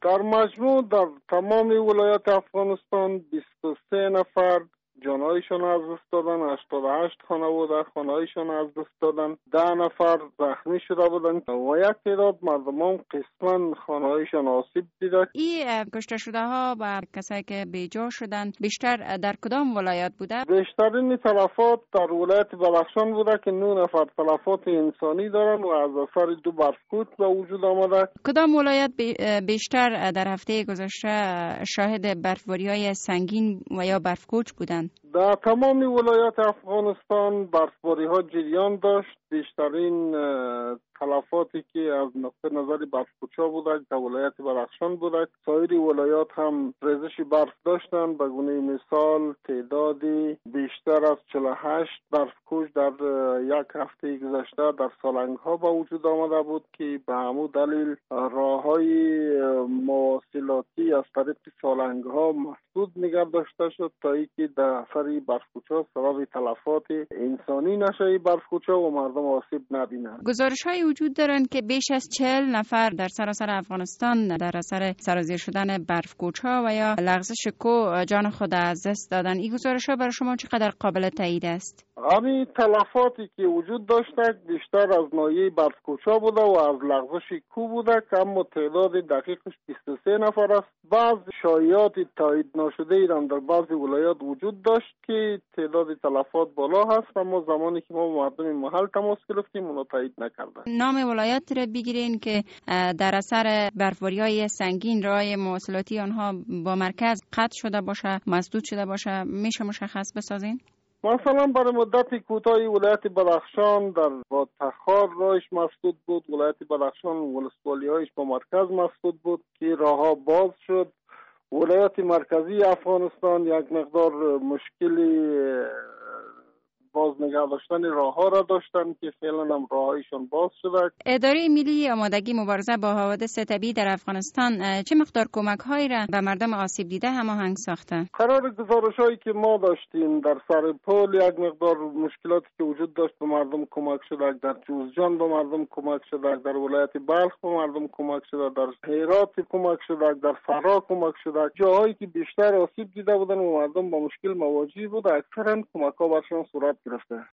در مجموع در تمام ولایات افغانستان 23 نفر جانهایشان از دست دادن، 88 خانهایشان از دست دادن، 10 نفر زخمی شده بودند و یک تعداد مردمان قسما خانهایشان آسیب دیده. این کشته شده ها و کسایی که بیجا شدند بیشتر در کدام ولایت بوده؟ بیشترین تلفات در ولایت بدخشان بوده که 9 نفر تلفات انسانی دارند و از اثر 2 برفکوچ به وجود آمده. کدام ولایت بیشتر در هفته گذشته شاهد برفباری‌های سنگین و یا برفکوچ بودند؟ در تمام ولایات افغانستان برفباری ها جریان داشت. بیشترین تلفاتی که از نقطه نظر برفکوچا بوده در ولایت بدخشان بوده. سایر ولایات هم ریزش برف داشتند. به گونه مثال تعدادی بیشتر از 48 برفکوچ در یک هفته گذشته در سالنگ ها به وجود آمده بود که به همون دلیل راه های مواصلاتی از طریق سالنگ ها مسدود نگه داشته شد تا اینکه در اثر برفکوچا سبب تلفات انسانی نشه برفکوچا و مردم آسیب نبینند. گزارش های وجود دارند که بیش از 40 نفر در سراسر افغانستان در اثر سرازیر شدن برفکوچا و یا لغزش کوه جان خود از دست دادن. این گزارش ها برای شما چقدر قابل تایید است؟ همین تلفاتی که وجود داشته بیشتر از ناحیه برفکوچا بوده و از لغزش کوه بوده که اما تعداد دقیقش 23 نفر است. بعض شایعات تایید نشده ایران در بعضی ولایات وجود داشت که تعداد تلفات بالا هست، اما زمانی که ما مردم محل تماس گرفتیم اونو تایید نکردن. نام ولایت را بگیرین که در اثر برفباری‌های سنگین راه مواصلاتی آنها با مرکز قطع شده باشه، مسدود شده باشه، میشه مشخص بسازین؟ مثلا برای مدت کوتاهی ولایت بدخشان در با تخار راهش مسدود بود. ولایت بدخشان ولسوالی‌هایش با مرکز مسدود بود که راهها باز شد. ولایت مرکزی افغانستان یک مقدار مشکلی باز نگه داشتن راه ها را داشتن که فعلا هم راهایشان باز شده. اداره ملی آمادگی مبارزه با حوادث طبیعی در افغانستان چه مقدار کمک هایی را به مردم آسیب دیده هماهنگ ساخته؟ قرار گزارش هایی که ما داشتیم در سر پل یک مقدار مشکلاتی که وجود داشت به مردم کمک شده. در جوزجان به مردم کمک شده، در ولایت بلخ به مردم کمک شده، در هرات کمک شده، در فرا کمک شده. جاهایی که بیشتر آسیب دیده بودن و مردم با مشکل مواجه بود اکثرا کمک ها برشان صورت گرفته.